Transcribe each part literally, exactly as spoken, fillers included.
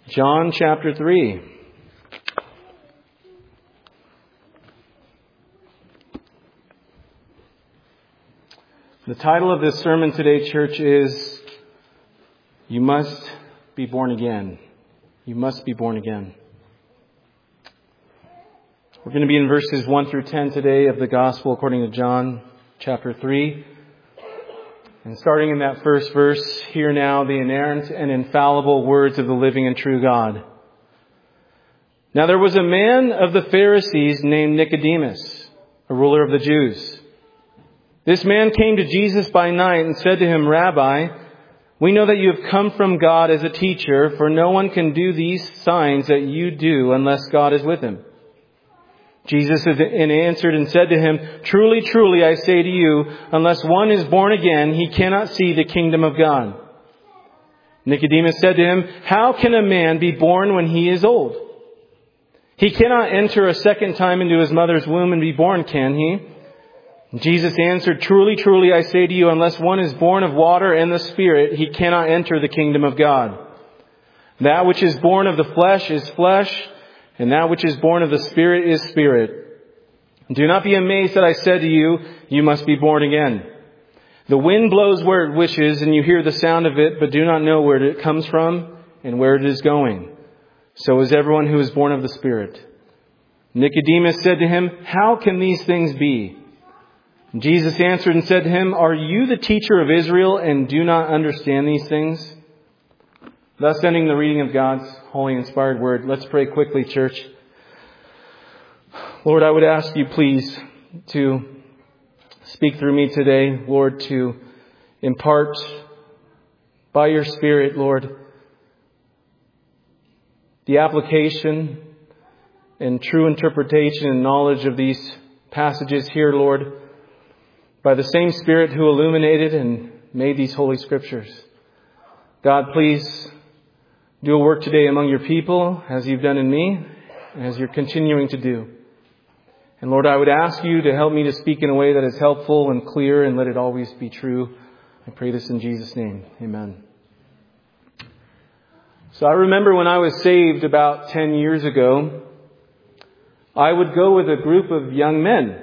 John chapter three. The title of this sermon today, church, is You Must Be Born Again. You must be born again. We're going to be in verses one through ten today of the Gospel according to John chapter three. And starting in that first verse, hear now the inerrant and infallible words of the living and true God. Now there was a man of the Pharisees named Nicodemus, a ruler of the Jews. This man came to Jesus by night and said to him, Rabbi, we know that you have come from God as a teacher, for no one can do these signs that you do unless God is with him. Jesus answered and said to him, Truly, truly, I say to you, unless one is born again, he cannot see the kingdom of God. Nicodemus said to him, How can a man be born when he is old? He cannot enter a second time into his mother's womb and be born, can he? Jesus answered, Truly, truly, I say to you, unless one is born of water and the Spirit, he cannot enter the kingdom of God. That which is born of the flesh is flesh, and that which is born of the Spirit is spirit. Do not be amazed that I said to you, you must be born again. The wind blows where it wishes, and you hear the sound of it, but do not know where it comes from and where it is going. So is everyone who is born of the Spirit. Nicodemus said to him, How can these things be? Jesus answered and said to him, Are you the teacher of Israel and do not understand these things? Thus ending the reading of God's holy inspired word. Let's pray quickly, church. Lord, I would ask you please to speak through me today, Lord, to impart by your Spirit, Lord, the application and true interpretation and knowledge of these passages here, Lord, by the same Spirit who illuminated and made these holy scriptures. God, please do a work today among your people as you've done in me, and as you're continuing to do. And Lord, I would ask you to help me to speak in a way that is helpful and clear, and let it always be true. I pray this in Jesus' name. Amen. So I remember when I was saved about ten years ago, I would go with a group of young men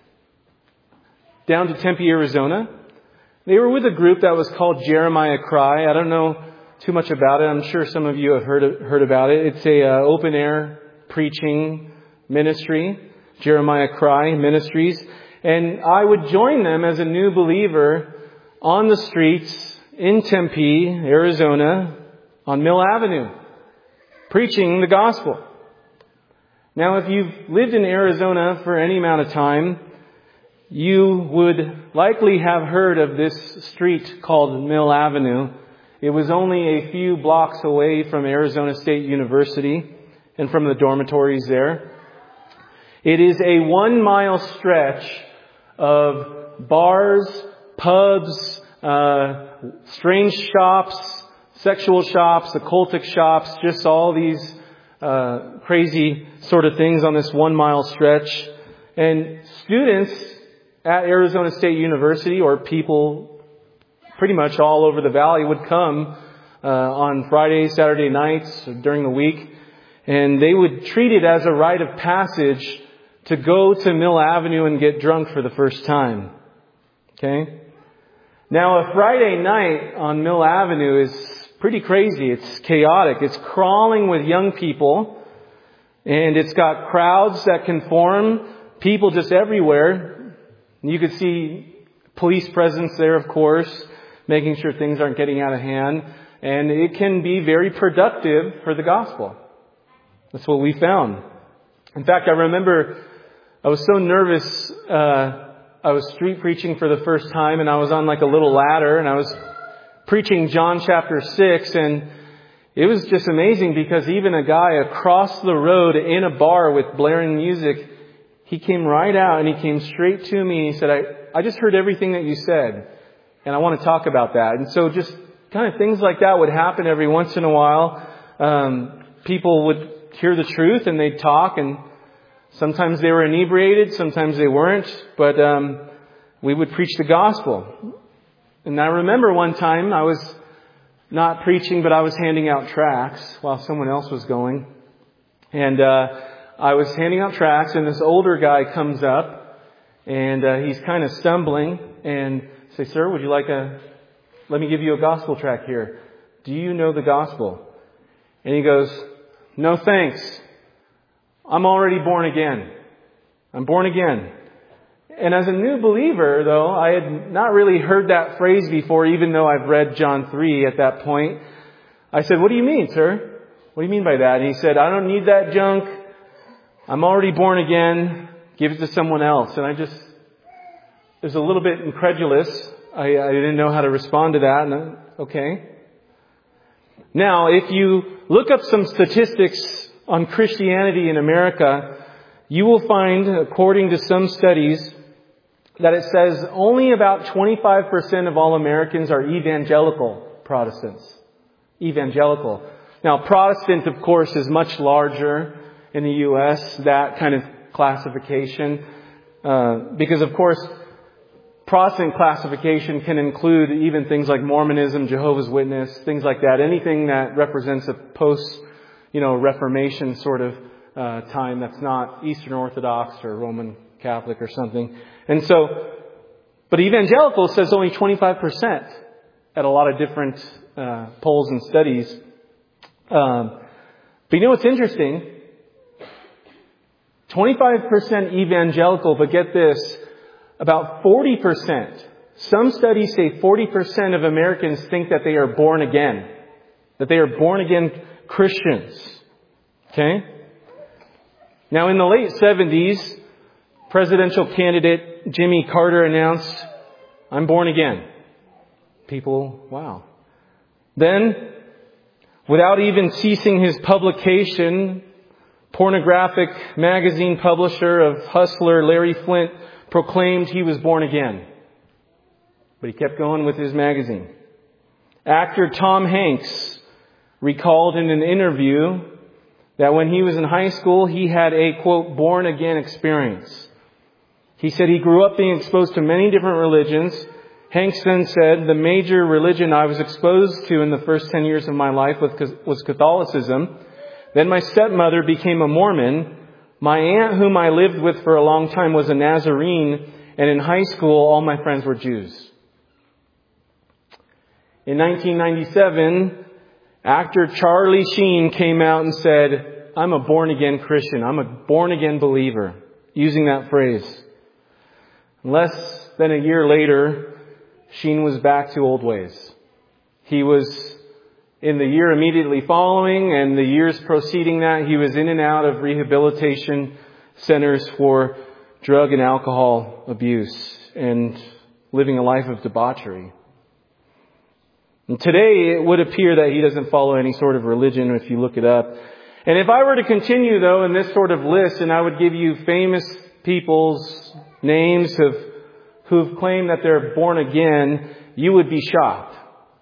down to Tempe, Arizona. They were with a group that was called Jeremiah Cry. I don't know too much about it. I'm sure some of you have heard heard about it. It's a uh, open air preaching ministry, Jeremiah Cry Ministries, and I would join them as a new believer on the streets in Tempe, Arizona, on Mill Avenue, preaching the gospel. Now, if you've lived in Arizona for any amount of time, you would likely have heard of this street called Mill Avenue. It was only a few blocks away from Arizona State University and from the dormitories there. It is a one-mile stretch of bars, pubs, uh, strange shops, sexual shops, occultic shops, just all these uh, crazy sort of things on this one-mile stretch. And students at Arizona State University, or people pretty much all over the valley, would come uh, on Friday, Saturday nights, or during the week, and they would treat it as a rite of passage to go to Mill Avenue and get drunk for the first time. Okay? Now, a Friday night on Mill Avenue is pretty crazy. It's chaotic. It's crawling with young people, and it's got crowds that can form, people just everywhere. You could see police presence there, of course, making sure things aren't getting out of hand. And it can be very productive for the gospel. That's what we found. In fact, I remember I was so nervous. Uh, I was street preaching for the first time, and I was on like a little ladder, and I was preaching John chapter six, and it was just amazing because even a guy across the road in a bar with blaring music, he came right out and he came straight to me. He said, I, I just heard everything that you said, and I want to talk about that. And so just kind of things like that would happen every once in a while. Um, people would hear the truth and they'd talk, and sometimes they were inebriated, sometimes they weren't, but um, we would preach the gospel. And I remember one time I was not preaching, but I was handing out tracts while someone else was going. And uh, I was handing out tracts, and this older guy comes up, and uh, he's kind of stumbling, and say, "Sir, would you like a, let me give you a gospel tract here. Do you know the gospel?" And he goes, "No thanks. I'm already born again. I'm born again." And as a new believer, though, I had not really heard that phrase before, even though I've read John three at that point. I said, "What do you mean, sir? What do you mean by that?" And he said, "I don't need that junk. I'm already born again. Give it to someone else." And I just was a little bit incredulous. I, I didn't know how to respond to that. And I, okay. Now, if you look up some statistics on Christianity in America, you will find, according to some studies, that it says only about twenty-five percent of all Americans are evangelical Protestants. Evangelical. Now, Protestant, of course, is much larger in the U S, that kind of classification. Uh, because, of course, Protestant classification can include even things like Mormonism, Jehovah's Witness, things like that. Anything that represents a post, you know, Reformation sort of uh, time that's not Eastern Orthodox or Roman Catholic or something. And so, but evangelical says only twenty-five percent at a lot of different uh, polls and studies. Um, but you know what's interesting? twenty-five percent evangelical, but get this, about forty percent, some studies say forty percent of Americans think that they are born again, that they are born again Christians. Okay? Now, in the late seventies, presidential candidate Jimmy Carter announced, "I'm born again." People, wow. Then, without even ceasing his publication, pornographic magazine publisher of Hustler Larry Flint proclaimed he was born again. But he kept going with his magazine. Actor Tom Hanks recalled in an interview that when he was in high school, he had a, quote, born again experience. He said he grew up being exposed to many different religions. Hanks then said, "The major religion I was exposed to in the first ten years of my life was Catholicism. Then my stepmother became a Mormon. My aunt, whom I lived with for a long time, was a Nazarene. And in high school, all my friends were Jews." In nineteen ninety-seven, actor Charlie Sheen came out and said, "I'm a born-again Christian. I'm a born-again believer," using that phrase. Less than a year later, Sheen was back to old ways. He was, in the year immediately following and the years preceding that, he was in and out of rehabilitation centers for drug and alcohol abuse and living a life of debauchery. And today, it would appear that he doesn't follow any sort of religion if you look it up. And if I were to continue, though, in this sort of list, and I would give you famous people's names of who've claimed that they're born again, you would be shocked.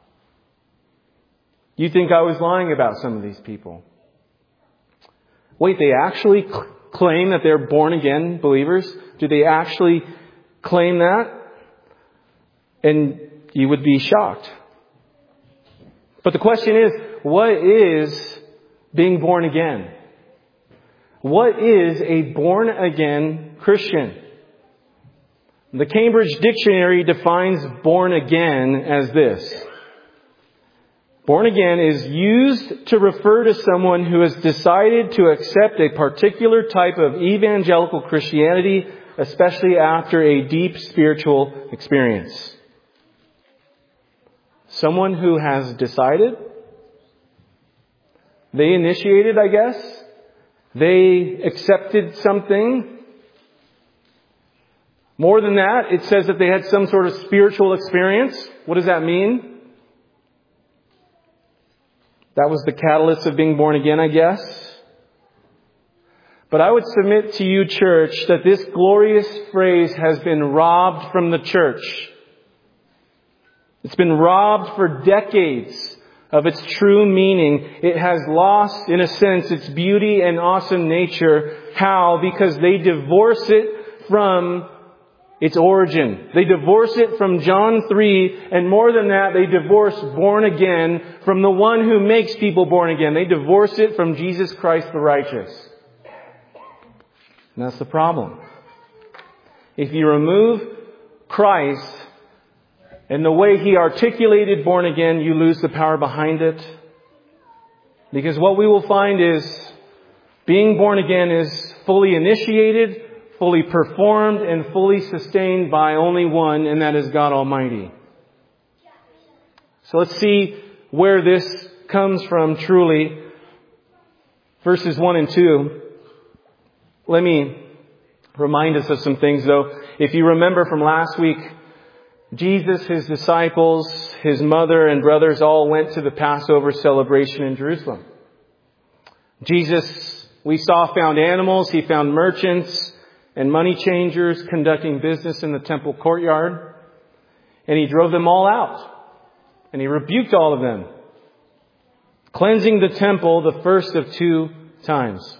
You think I was lying about some of these people. Wait, they actually cl- claim that they're born again believers? Do they actually claim that? And you would be shocked. But the question is, what is being born again? What is a born again Christian? The Cambridge Dictionary defines born again as this. Born again is used to refer to someone who has decided to accept a particular type of evangelical Christianity, especially after a deep spiritual experience. Someone who has decided. They initiated, I guess. They accepted something. More than that, it says that they had some sort of spiritual experience. What does that mean? That was the catalyst of being born again, I guess. But I would submit to you, church, that this glorious phrase has been robbed from the church. It's been robbed for decades of its true meaning. It has lost, in a sense, its beauty and awesome nature. How? Because they divorce it from its origin. They divorce it from John three, and more than that, they divorce born again from the one who makes people born again. They divorce it from Jesus Christ the righteous. And that's the problem. If you remove Christ and the way He articulated born again, you lose the power behind it. Because what we will find is being born again is fully initiated, fully performed, and fully sustained by only one, and that is God Almighty. So let's see where this comes from truly. Verses one and two. Let me remind us of some things though. If you remember from last week, Jesus, His disciples, His mother and brothers all went to the Passover celebration in Jerusalem. Jesus, we saw, found animals. He found merchants and money changers conducting business in the temple courtyard. And He drove them all out. And He rebuked all of them, cleansing the temple the first of two times.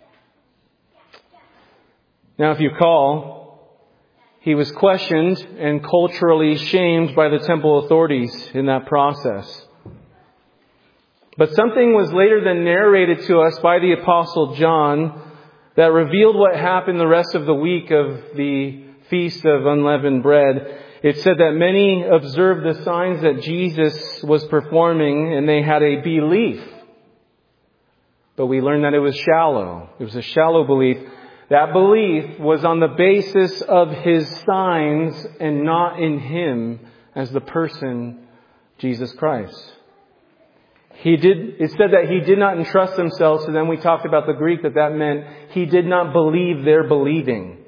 Now, if you recall, He was questioned and culturally shamed by the temple authorities in that process. But something was later then narrated to us by the Apostle John that revealed what happened the rest of the week of the Feast of Unleavened Bread. It said that many observed the signs that Jesus was performing and they had a belief. But we learned that it was shallow. It was a shallow belief. That belief was on the basis of His signs and not in Him as the person, Jesus Christ. He did, it said that He did not entrust themselves to them. We talked about the Greek that that meant He did not believe their believing.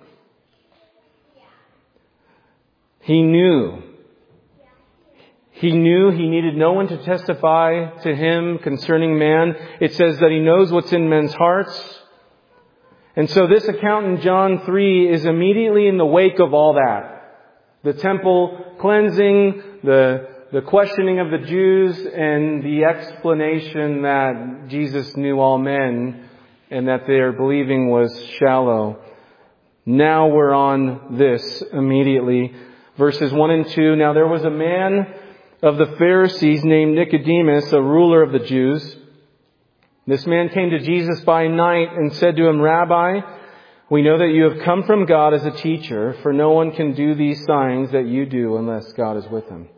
He knew. He knew He needed no one to testify to Him concerning man. It says that He knows what's in men's hearts. And so this account in John three is immediately in the wake of all that. The temple cleansing, the, the questioning of the Jews, and the explanation that Jesus knew all men and that their believing was shallow. Now we're on this immediately. Verses one and two. Now there was a man of the Pharisees named Nicodemus, a ruler of the Jews. This man came to Jesus by night and said to Him, Rabbi, we know that you have come from God as a teacher, for no one can do these signs that you do unless God is with him.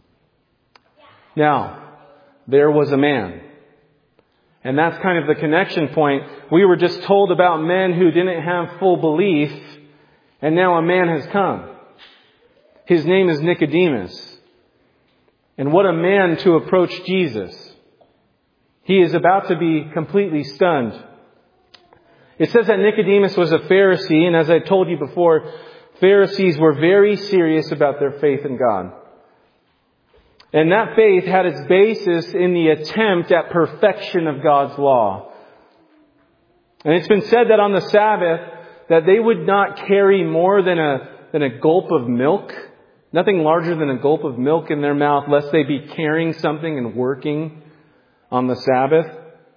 Now, there was a man. And that's kind of the connection point. We were just told about men who didn't have full belief, and now a man has come. His name is Nicodemus. And what a man to approach Jesus. He is about to be completely stunned. It says that Nicodemus was a Pharisee, and as I told you before, Pharisees were very serious about their faith in God. And that faith had its basis in the attempt at perfection of God's law. And it's been said that on the Sabbath, that they would not carry more than a, than a gulp of milk, nothing larger than a gulp of milk in their mouth, lest they be carrying something and working on the Sabbath.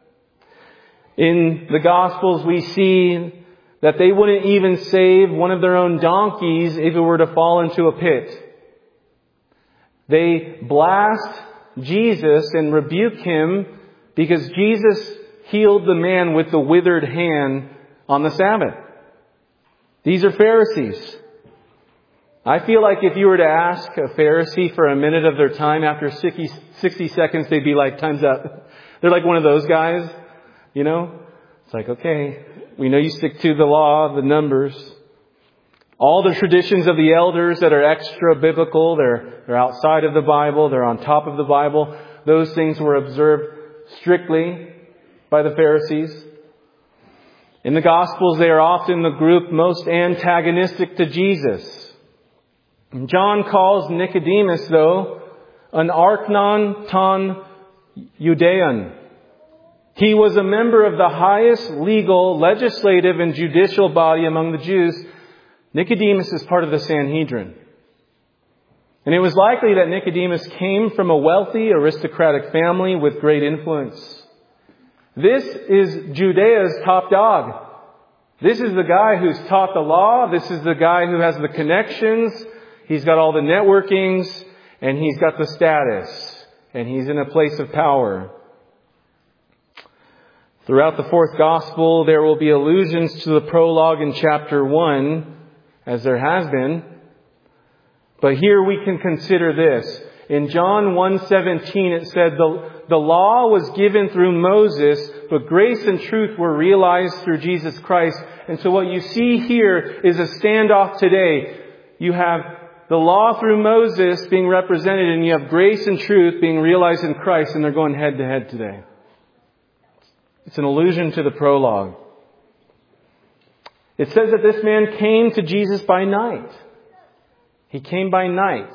In the Gospels, we see that they wouldn't even save one of their own donkeys if it were to fall into a pit. They blast Jesus and rebuke Him because Jesus healed the man with the withered hand on the Sabbath. These are Pharisees. I feel like if you were to ask a Pharisee for a minute of their time, after sixty seconds, they'd be like, time's up. They're like one of those guys, you know? It's like, okay, we know you stick to the law, the numbers. All the traditions of the elders that are extra biblical, they're, they're outside of the Bible, they're on top of the Bible. Those things were observed strictly by the Pharisees. In the Gospels, they are often the group most antagonistic to Jesus. John calls Nicodemus, though, an archnon ton Judean. He was a member of the highest legal, legislative, and judicial body among the Jews. Nicodemus is part of the Sanhedrin. And it was likely that Nicodemus came from a wealthy, aristocratic family with great influence. This is Judea's top dog. This is the guy who's taught the law. This is the guy who has the connections. He's got all the networkings, and he's got the status, and he's in a place of power. Throughout the fourth gospel, there will be allusions to the prologue in chapter one, as there has been. But here we can consider this. In John one seventeen, it said, the, the law was given through Moses, but grace and truth were realized through Jesus Christ. And so what you see here is a standoff today. You have the law through Moses being represented, and you have grace and truth being realized in Christ, and they're going head to head today. It's an allusion to the prologue. It says that this man came to Jesus by night. He came by night.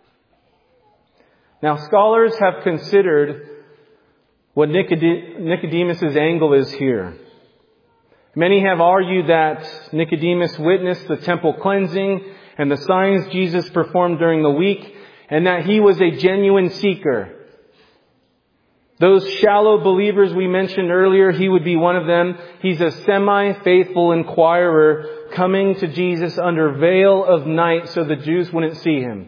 Now, scholars have considered what Nicodemus' angle is here. Many have argued that Nicodemus witnessed the temple cleansing and the signs Jesus performed during the week, and that he was a genuine seeker. Those shallow believers we mentioned earlier, he would be one of them. He's a semi-faithful inquirer coming to Jesus under veil of night so the Jews wouldn't see him.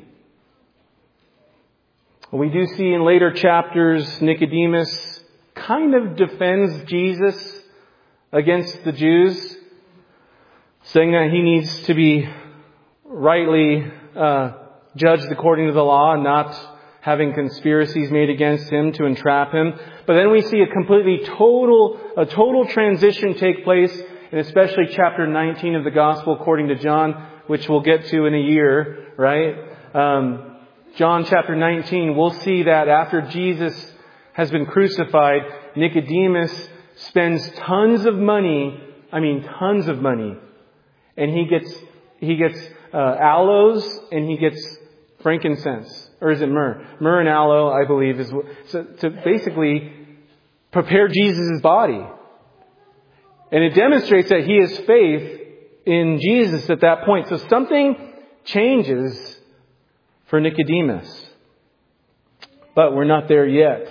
We do see in later chapters, Nicodemus kind of defends Jesus against the Jews, saying that he needs to be rightly uh, judged according to the law, not having conspiracies made against him to entrap him. But then we see a completely total, a total transition take place, and especially chapter nineteen of the Gospel according to John, which we'll get to in a year, right? Um, John chapter nineteen, we'll see that after Jesus has been crucified, Nicodemus spends tons of money, I mean tons of money, and he gets, he gets uh, aloes and he gets frankincense. Or is it myrrh? Myrrh and aloe, I believe, is so, to basically prepare Jesus' body. And it demonstrates that he has faith in Jesus at that point. So something changes for Nicodemus. But we're not there yet.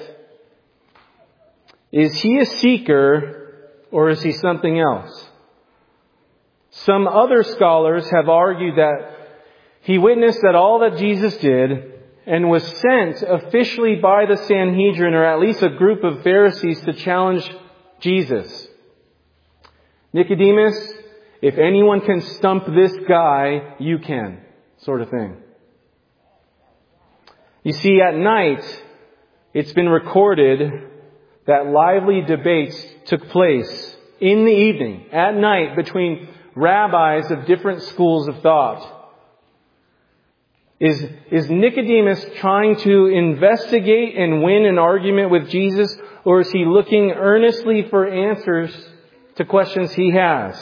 Is he a seeker or is he something else? Some other scholars have argued that he witnessed that all that Jesus did and was sent officially by the Sanhedrin, or at least a group of Pharisees, to challenge Jesus. Nicodemus, if anyone can stump this guy, you can, sort of thing. You see, at night, it's been recorded that lively debates took place in the evening, at night, between rabbis of different schools of thought. Is, is Nicodemus trying to investigate and win an argument with Jesus, or is he looking earnestly for answers to questions he has?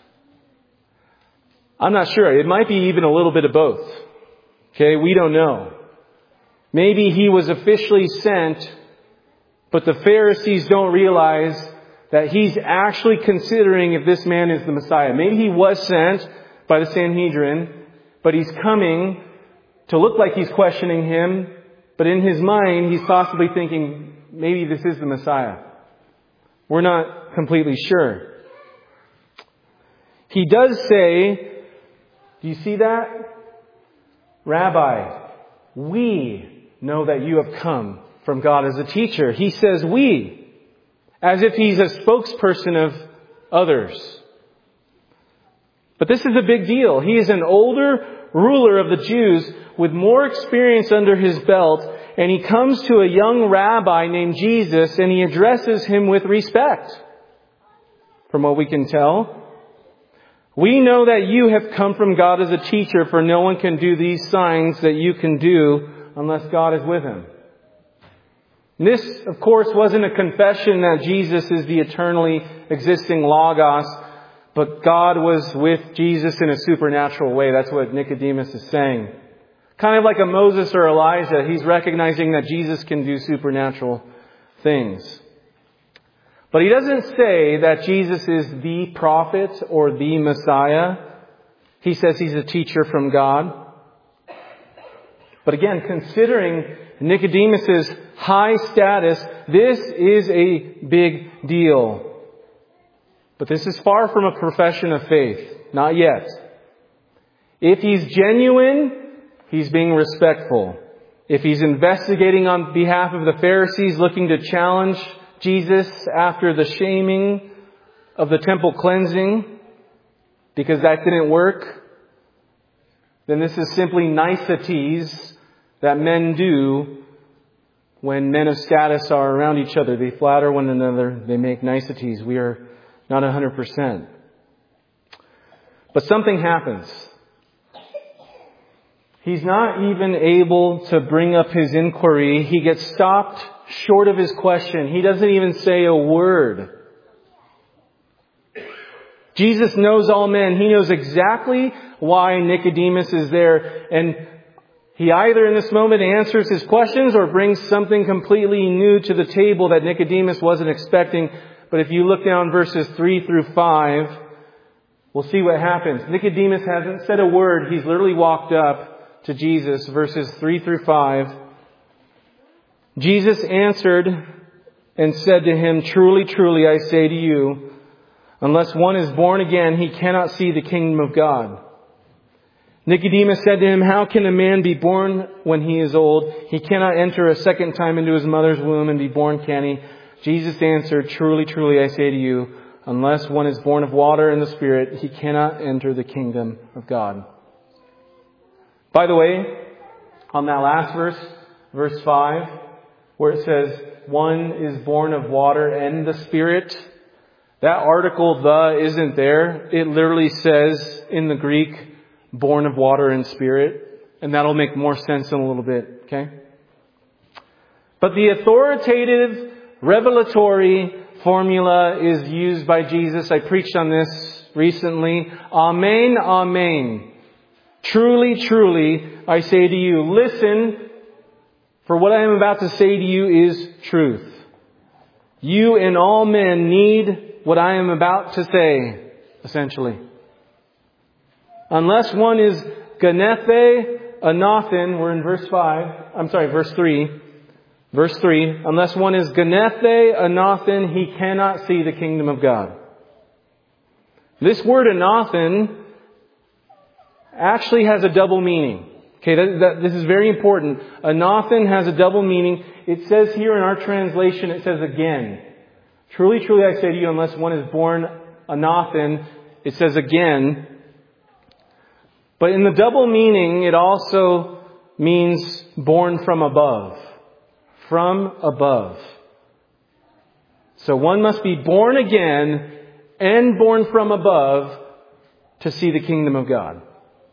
I'm not sure. It might be even a little bit of both. Okay, we don't know. Maybe he was officially sent, but the Pharisees don't realize that he's actually considering if this man is the Messiah. Maybe he was sent by the Sanhedrin, but he's coming to look like he's questioning him, but in his mind, he's possibly thinking, maybe this is the Messiah. We're not completely sure. He does say, do you see that? Rabbi, we know that you have come from God as a teacher. He says we, as if he's a spokesperson of others. But this is a big deal. He is an older ruler of the Jews with more experience under his belt, and he comes to a young rabbi named Jesus, and he addresses him with respect. From what we can tell, we know that you have come from God as a teacher, for no one can do these signs that you can do unless God is with him. And this, of course, wasn't a confession that Jesus is the eternally existing Logos, but God was with Jesus in a supernatural way. That's what Nicodemus is saying. Kind of like a Moses or Elijah, he's recognizing that Jesus can do supernatural things. But he doesn't say that Jesus is the prophet or the Messiah. He says he's a teacher from God. But again, considering Nicodemus' high status, this is a big deal. But this is far from a profession of faith. Not yet. If he's genuine, he's being respectful. If he's investigating on behalf of the Pharisees, looking to challenge Jesus after the shaming of the temple cleansing, because that didn't work, then this is simply niceties that men do when men of status are around each other. They flatter one another. They make niceties. We are not one hundred percent. But something happens. He's not even able to bring up his inquiry. He gets stopped short of his question. He doesn't even say a word. Jesus knows all men. He knows exactly why Nicodemus is there. And he either in this moment answers his questions or brings something completely new to the table that Nicodemus wasn't expecting. But if you look down verses three through five, we'll see what happens. Nicodemus hasn't said a word. He's literally walked up to Jesus, verses three through five. Jesus answered and said to him, "Truly, truly, I say to you, unless one is born again, he cannot see the kingdom of God." Nicodemus said to him, "How can a man be born when he is old? He cannot enter a second time into his mother's womb and be born, can he?" Jesus answered, "Truly, truly, I say to you, unless one is born of water and the Spirit, he cannot enter the kingdom of God." By the way, on that last verse, verse five, where it says, "One is born of water and the Spirit," that article, "the," isn't there. It literally says in the Greek, "born of water and Spirit." And that'll make more sense in a little bit, okay? But the authoritative, revelatory formula is used by Jesus. I preached on this recently. Amen, amen. Truly, truly, I say to you, listen, for what I am about to say to you is truth. You and all men need what I am about to say, essentially. Unless one is ganethe anothen, we're in verse five, I'm sorry, verse three. Verse three, unless one is ganethe anothen, he cannot see the kingdom of God. This word anothen actually has a double meaning. Okay, that, that, this is very important. Anothen has a double meaning. It says here in our translation, it says again. Truly, truly, I say to you, unless one is born anothen, it says again. But in the double meaning, it also means born from above. From above. So one must be born again and born from above to see the kingdom of God.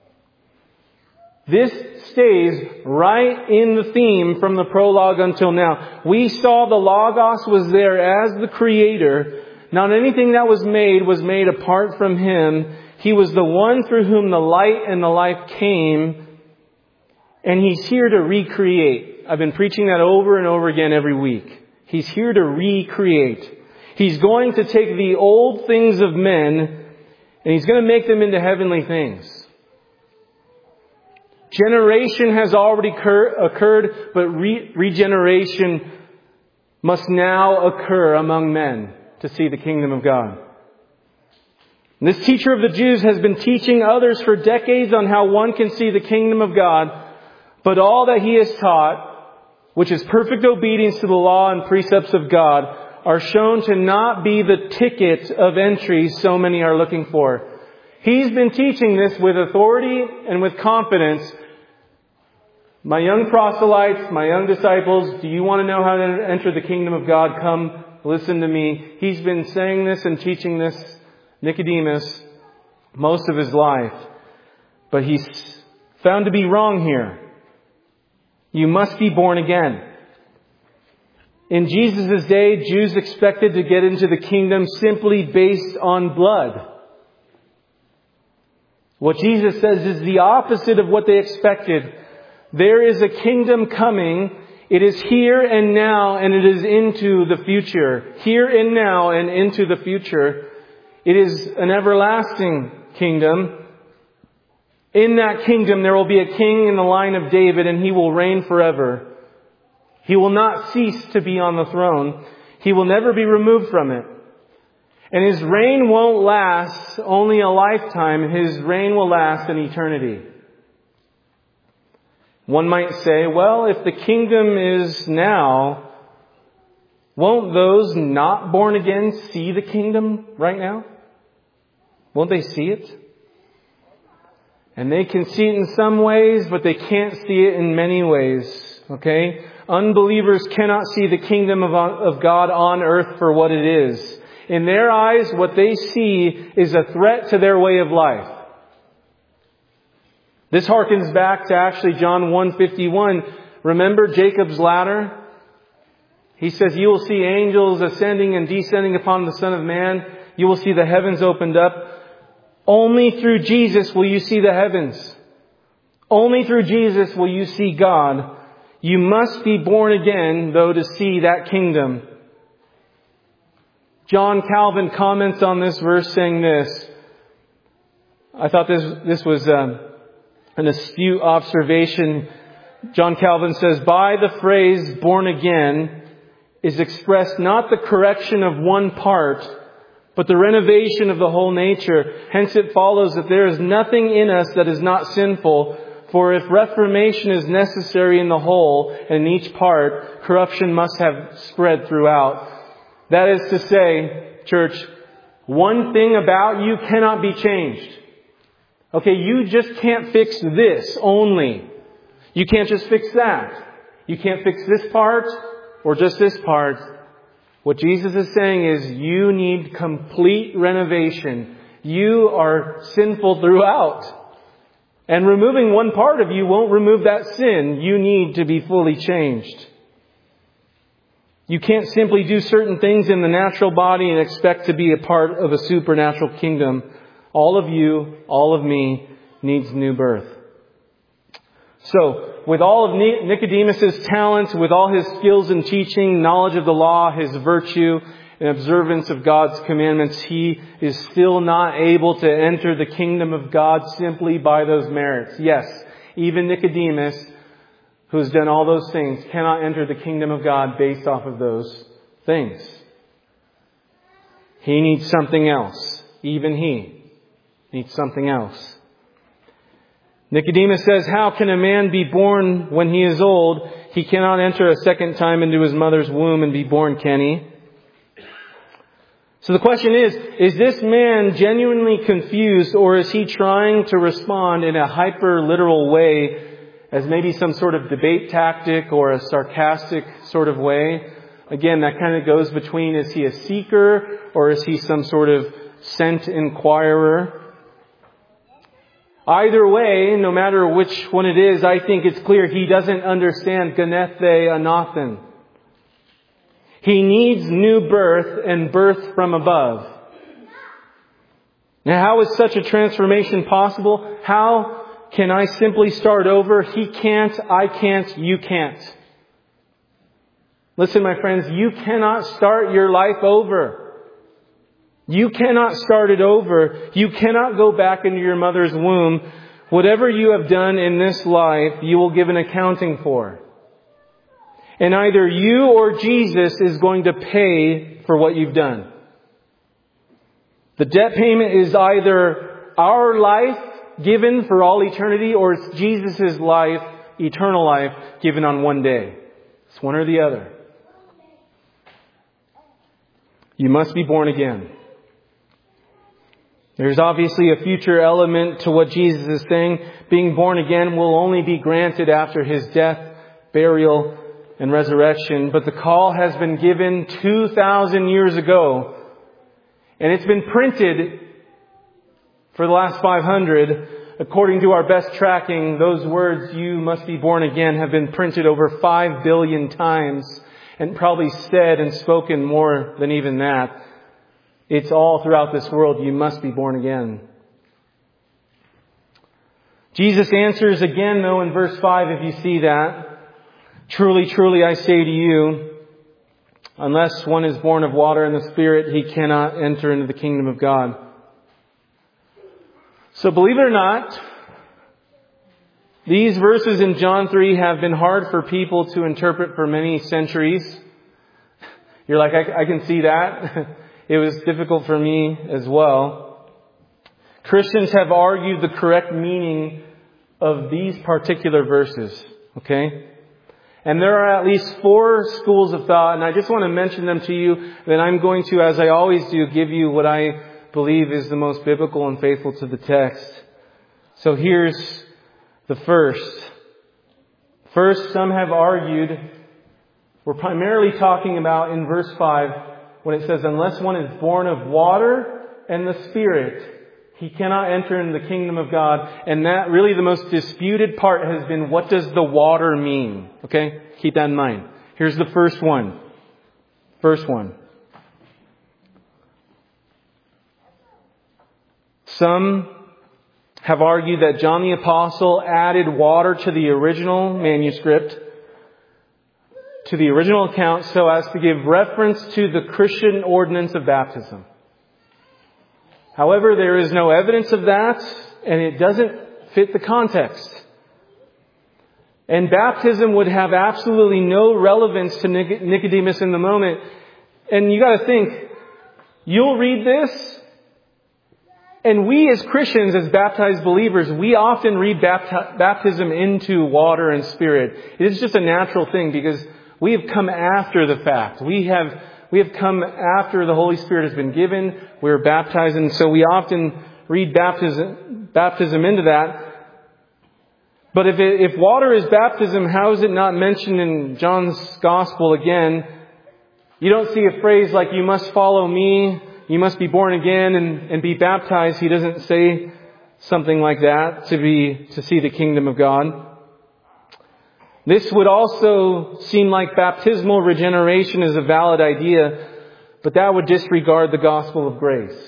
This stays right in the theme from the prologue until now. We saw the Logos was there as the Creator. Not anything that was made was made apart from Him. He was the one through whom the light and the life came. And He's here to recreate. I've been preaching that over and over again every week. He's here to recreate. He's going to take the old things of men and He's going to make them into heavenly things. Generation has already occur, occurred, but re- regeneration must now occur among men to see the kingdom of God. And this teacher of the Jews has been teaching others for decades on how one can see the kingdom of God, but all that he has taught, which is perfect obedience to the law and precepts of God, are shown to not be the ticket of entry so many are looking for. He's been teaching this with authority and with confidence. My young proselytes, my young disciples, do you want to know how to enter the kingdom of God? Come, listen to me. He's been saying this and teaching this, Nicodemus, most of his life. But he's found to be wrong here. You must be born again. In Jesus' day, Jews expected to get into the kingdom simply based on blood. What Jesus says is the opposite of what they expected. There is a kingdom coming. It is here and now, and it is into the future. Here and now and into the future. It is an everlasting kingdom. In that kingdom, there will be a king in the line of David, and he will reign forever. He will not cease to be on the throne. He will never be removed from it. And His reign won't last only a lifetime. His reign will last an eternity. One might say, well, if the kingdom is now, won't those not born again see the kingdom right now? Won't they see it? And they can see it in some ways, but they can't see it in many ways. Okay? Unbelievers cannot see the kingdom of, of God on earth for what it is. In their eyes, what they see is a threat to their way of life. This harkens back to actually John one fifty-one. Remember Jacob's ladder? He says, you will see angels ascending and descending upon the Son of Man. You will see the heavens opened up. Only through Jesus will you see the heavens. Only through Jesus will you see God. You must be born again, though, to see that kingdom. John Calvin comments on this verse saying this. I thought this, this was um, an astute observation. John Calvin says, by the phrase born again is expressed not the correction of one part, but the renovation of the whole nature. Hence it follows that there is nothing in us that is not sinful. For if reformation is necessary in the whole and in each part, corruption must have spread throughout. That is to say, church, one thing about you cannot be changed. Okay, you just can't fix this only. You can't just fix that. You can't fix this part or just this part. What Jesus is saying is you need complete renovation. You are sinful throughout. And removing one part of you won't remove that sin. You need to be fully changed. You can't simply do certain things in the natural body and expect to be a part of a supernatural kingdom. All of you, all of me, needs new birth. So, with all of Nicodemus' talents, with all his skills in teaching, knowledge of the law, his virtue, and observance of God's commandments, he is still not able to enter the kingdom of God simply by those merits. Yes, even Nicodemus, who has done all those things, cannot enter the kingdom of God based off of those things. He needs something else. Even he needs something else. Nicodemus says, how can a man be born when he is old? He cannot enter a second time into his mother's womb and be born, can he? So the question is, is this man genuinely confused, or is he trying to respond in a hyper-literal way as maybe some sort of debate tactic or a sarcastic sort of way? Again, that kind of goes between, is he a seeker or is he some sort of sent inquirer? Either way, no matter which one it is, I think it's clear he doesn't understand Genethe Anothen. He needs new birth and birth from above. Now, how is such a transformation possible? How can I simply start over? He can't, I can't, you can't. Listen, my friends, you cannot start your life over. You cannot start it over. You cannot go back into your mother's womb. Whatever you have done in this life, you will give an accounting for. And either you or Jesus is going to pay for what you've done. The debt payment is either our life given for all eternity, or it's Jesus' life, eternal life, given on one day. It's one or the other. You must be born again. There's obviously a future element to what Jesus is saying. Being born again will only be granted after His death, burial, and resurrection. But the call has been given two thousand years ago. And it's been printed for the last five hundred. According to our best tracking, those words, you must be born again, have been printed over five billion times. And probably said and spoken more than even that. It's all throughout this world. You must be born again. Jesus answers again, though, in verse five, if you see that. Truly, truly, I say to you, unless one is born of water and the Spirit, he cannot enter into the kingdom of God. So believe it or not, these verses in John three have been hard for people to interpret for many centuries. You're like, I, I can see that. It was difficult for me as well. Christians have argued the correct meaning of these particular verses. Okay? And there are at least four schools of thought, and I just want to mention them to you. Then I'm going to, as I always do, give you what I believe is the most biblical and faithful to the text. So here's the first. First, some have argued, we're primarily talking about in verse five, when it says, unless one is born of water and the Spirit, he cannot enter into the kingdom of God. And that really the most disputed part has been, what does the water mean? Okay? Keep that in mind. Here's the first one. First one. Some have argued that John the Apostle added water to the original manuscript, to the original account, so as to give reference to the Christian ordinance of baptism. However, there is no evidence of that, and it doesn't fit the context. And baptism would have absolutely no relevance to Nicodemus in the moment. And you got to think, you'll read this, and we as Christians, as baptized believers, we often read bapti- baptism into water and Spirit. It is just a natural thing because we have come after the fact. We have We have come after the Holy Spirit has been given. We're baptized, and so we often read baptism, baptism into that. But if it, if water is baptism, how is it not mentioned in John's Gospel again? You don't see a phrase like, you must follow me, you must be born again and, and be baptized. He doesn't say something like that to be to see the kingdom of God. This would also seem like baptismal regeneration is a valid idea, but that would disregard the gospel of grace.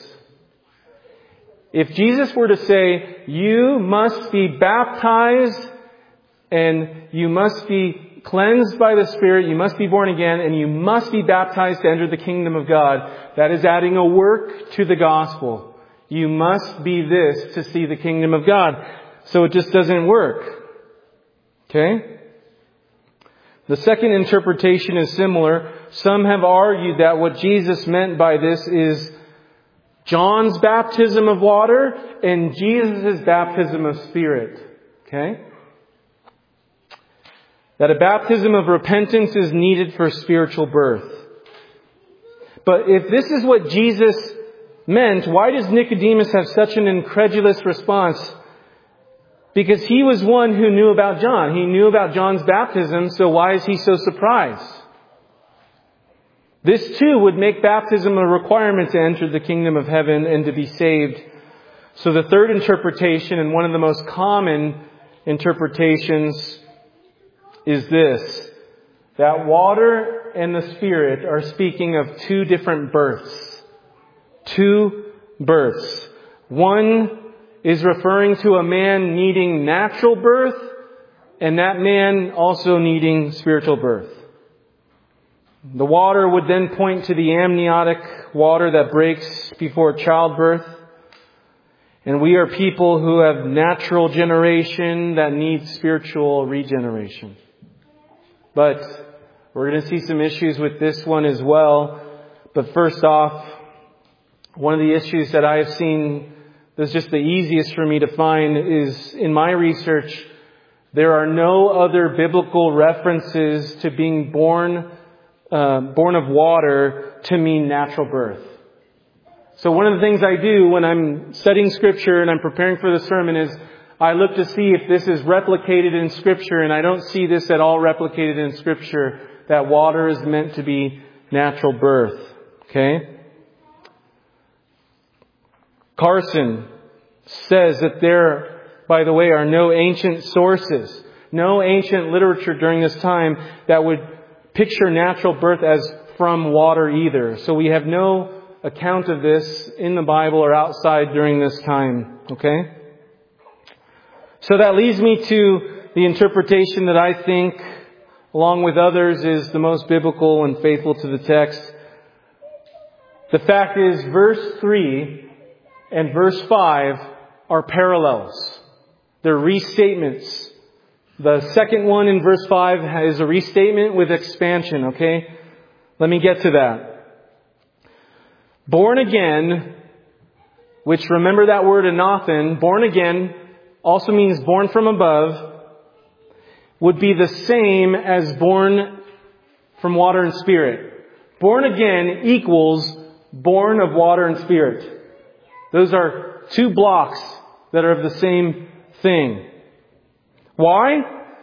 If Jesus were to say, you must be baptized and you must be cleansed by the Spirit, you must be born again, and you must be baptized to enter the kingdom of God, that is adding a work to the gospel. You must be this to see the kingdom of God. So it just doesn't work. Okay? The second interpretation is similar. Some have argued that what Jesus meant by this is John's baptism of water and Jesus' baptism of Spirit. Okay? That a baptism of repentance is needed for spiritual birth. But if this is what Jesus meant, why does Nicodemus have such an incredulous response? Because he was one who knew about John. He knew about John's baptism, so why is he so surprised? This too would make baptism a requirement to enter the kingdom of heaven and to be saved. So the third interpretation, and one of the most common interpretations, is this: that water and the Spirit are speaking of two different births. Two births. One is referring to a man needing natural birth, and that man also needing spiritual birth. The water would then point to the amniotic water that breaks before childbirth. And we are people who have natural generation that needs spiritual regeneration. But we're going to see some issues with this one as well. But first off, one of the issues that I have seen that's just the easiest for me to find is, in my research, there are no other biblical references to being born, uh, born of water to mean natural birth. So one of the things I do when I'm studying Scripture and I'm preparing for the sermon is I look to see if this is replicated in Scripture, and I don't see this at all replicated in Scripture, that water is meant to be natural birth. Okay? Carson says that there, by the way, are no ancient sources, no ancient literature during this time that would picture natural birth as from water either. So we have no account of this in the Bible or outside during this time. Okay? So that leads me to the interpretation that I think, along with others, is the most biblical and faithful to the text. The fact is, verse three and verse five are parallels. They're restatements. The second one in verse five is a restatement with expansion, okay? Let me get to that. born again, which remember that word anothen, born again also means born from above, would be the same as born from water and spirit. Born again equals born of water and spirit. Those are two blocks that are of the same thing. Why?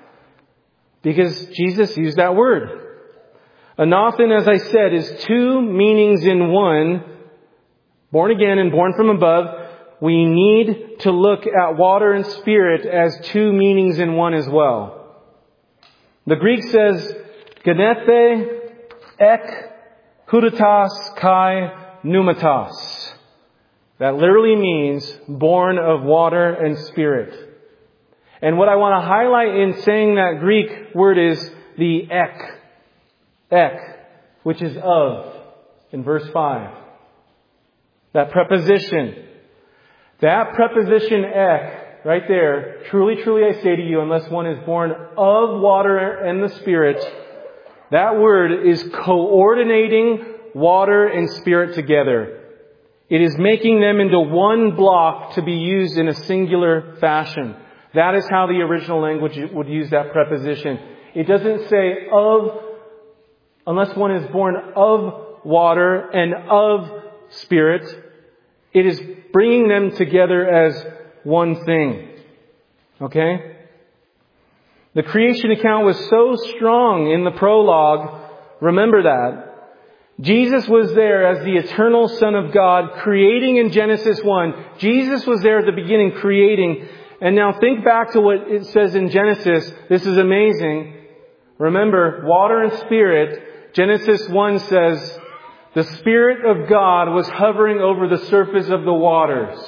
Because Jesus used that word. Anothen, as I said, is two meanings in one. Born again and born from above. We need to look at water and spirit as two meanings in one as well. The Greek says, genethe ek hudatos kai pneumatos. That literally means born of water and spirit. And what I want to highlight in saying that Greek word is the ek. Ek, which is of, in verse five. That preposition. That preposition ek, right there, truly, truly I say to you, unless one is born of water and the Spirit, that word is coordinating water and spirit together. It is making them into one block to be used in a singular fashion. That is how the original language would use that preposition. It doesn't say of, unless one is born of water and of spirit. It is bringing them together as one thing. Okay? The creation account was so strong in the prologue. Remember that. Jesus was there as the eternal Son of God, creating in Genesis one. Jesus was there at the beginning, creating. And now think back to what it says in Genesis. This is amazing. Remember, water and spirit. Genesis one says, the Spirit of God was hovering over the surface of the waters.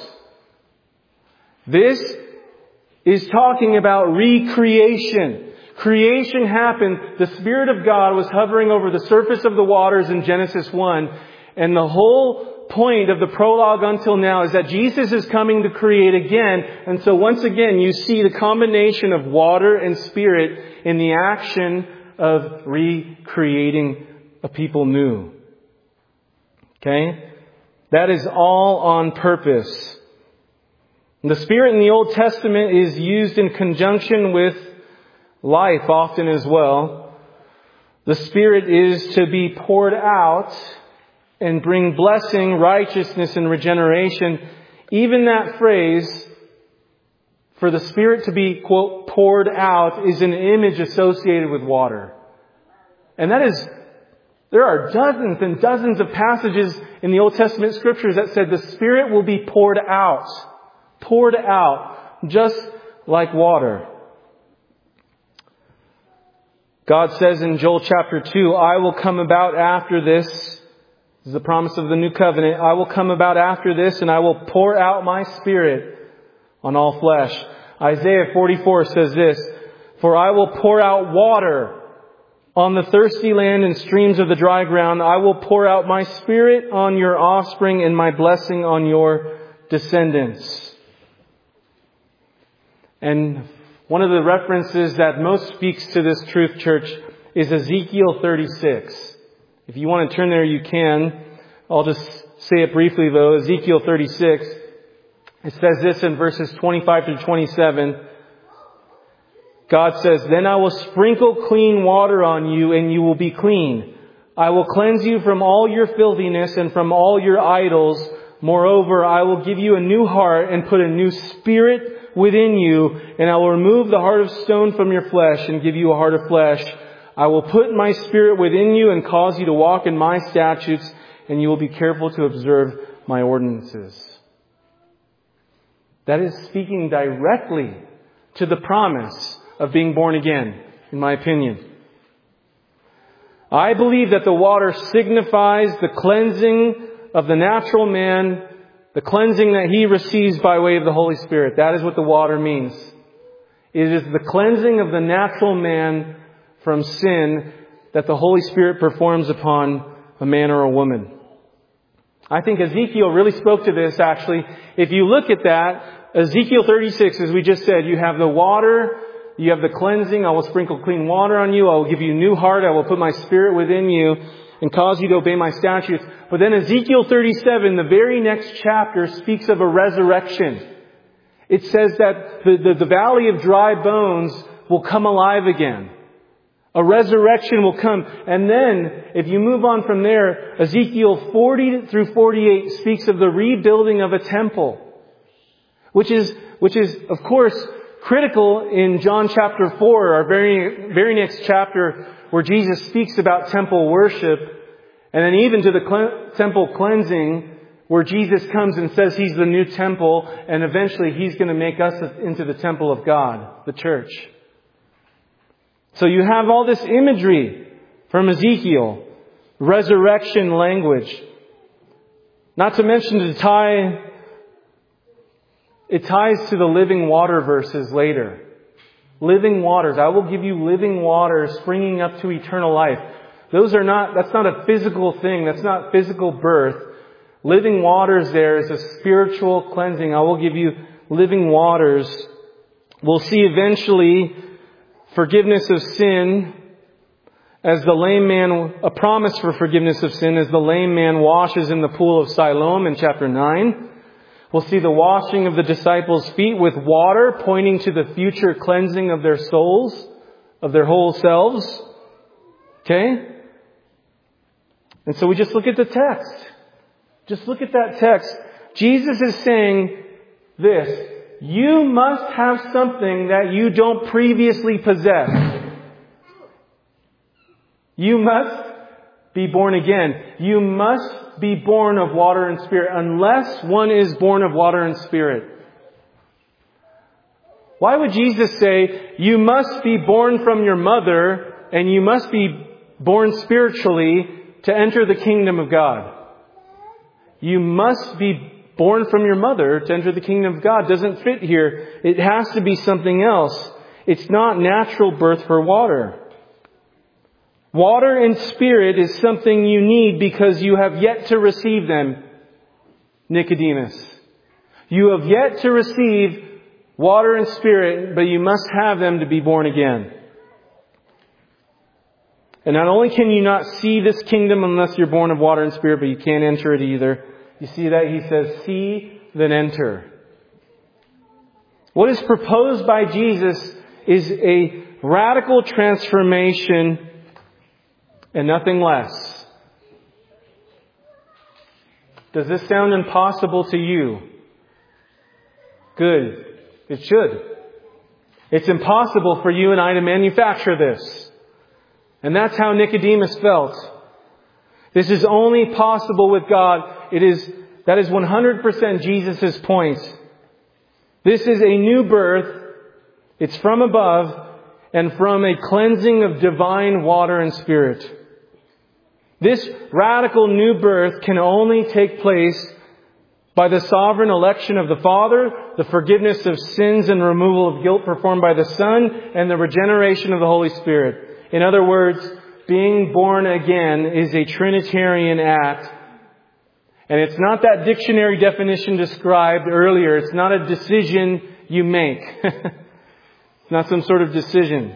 This is talking about recreation. Creation happened. The Spirit of God was hovering over the surface of the waters in Genesis one. And the whole point of the prologue until now is that Jesus is coming to create again. And so once again, you see the combination of water and spirit in the action of recreating a people new. Okay? That is all on purpose. The Spirit in the Old Testament is used in conjunction with life often as well. The Spirit is to be poured out and bring blessing, righteousness, and regeneration. Even that phrase, for the Spirit to be, quote, poured out, is an image associated with water. And that is, there are dozens and dozens of passages in the Old Testament scriptures that said the Spirit will be poured out. Poured out, just like water. God says in Joel chapter two, I will come about after this. This is the promise of the new covenant. I will come about after this and I will pour out my Spirit on all flesh. Isaiah forty-four says this, for I will pour out water on the thirsty land and streams of the dry ground. I will pour out my Spirit on your offspring and my blessing on your descendants. And one of the references that most speaks to this truth, church, is Ezekiel thirty-six. If you want to turn there, you can. I'll just say it briefly though. Ezekiel thirty-six. It says this in verses twenty-five through twenty-seven. God says, then I will sprinkle clean water on you and you will be clean. I will cleanse you from all your filthiness and from all your idols. Moreover, I will give you a new heart and put a new spirit within you, and I will remove the heart of stone from your flesh and give you a heart of flesh. I will put my Spirit within you and cause you to walk in my statutes, and you will be careful to observe my ordinances. That is speaking directly to the promise of being born again, in my opinion. I believe that the water signifies the cleansing of the natural man, the cleansing that he receives by way of the Holy Spirit. That is what the water means. It is the cleansing of the natural man from sin that the Holy Spirit performs upon a man or a woman. I think Ezekiel really spoke to this, actually. If you look at that, Ezekiel thirty-six, as we just said, you have the water, you have the cleansing. I will sprinkle clean water on you. I will give you a new heart. I will put my Spirit within you. and cause you to obey my statutes. But then Ezekiel thirty-seven, the very next chapter, speaks of a resurrection. It says that the, the, the valley of dry bones will come alive again. A resurrection will come. And then, if you move on from there, Ezekiel forty through forty-eight speaks of the rebuilding of a temple. Which is, which is, of course, critical in John chapter four, our very, very next chapter, where Jesus speaks about temple worship. And then even to the cle- temple cleansing, where Jesus comes and says He's the new temple, and eventually He's going to make us into the temple of God, the church. So you have all this imagery from Ezekiel, resurrection language. Not to mention to tie, it ties to the living water verses later. Living waters. I will give you living waters springing up to eternal life. Those are not, that's not a physical thing. That's not physical birth. Living waters there is a spiritual cleansing. I will give you living waters. We'll see eventually forgiveness of sin as the lame man, a promise for forgiveness of sin as the lame man washes in the pool of Siloam in chapter nine. We'll see the washing of the disciples' feet with water, pointing to the future cleansing of their souls, of their whole selves. Okay? And so we just look at the text. Just look at that text. Jesus is saying this: you must have something that you don't previously possess. You must be born again. You must be born of water and spirit unless one is born of water and spirit. Why would Jesus say, you must be born from your mother and you must be born spiritually to enter the kingdom of God? You must be born from your mother to enter the kingdom of God. Doesn't fit here. It has to be something else. It's not natural birth for water. Water and spirit is something you need because you have yet to receive them, Nicodemus. You have yet to receive water and spirit, but you must have them to be born again. And not only can you not see this kingdom unless you're born of water and spirit, but you can't enter it either. You see that? He says, see, then enter. What is proposed by Jesus is a radical transformation and nothing less. Does this sound impossible to you? Good. It should. It's impossible for you and I to manufacture this. And that's how Nicodemus felt. This is only possible with God. It is, that is one hundred percent Jesus' point. This is a new birth. It's from above and from a cleansing of divine water and spirit. This radical new birth can only take place by the sovereign election of the Father, the forgiveness of sins and removal of guilt performed by the Son, and the regeneration of the Holy Spirit. In other words, being born again is a Trinitarian act. And it's not that dictionary definition described earlier. It's not a decision you make. It's not some sort of decision.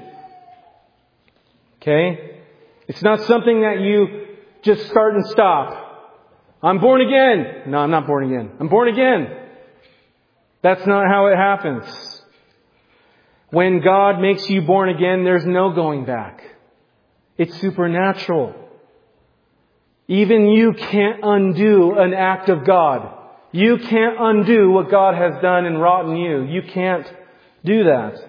Okay? It's not something that you just start and stop. I'm born again. No, I'm not born again. I'm born again. That's not how it happens. When God makes you born again, there's no going back. It's supernatural. Even you can't undo an act of God. You can't undo what God has done and wrought in you. You can't do that.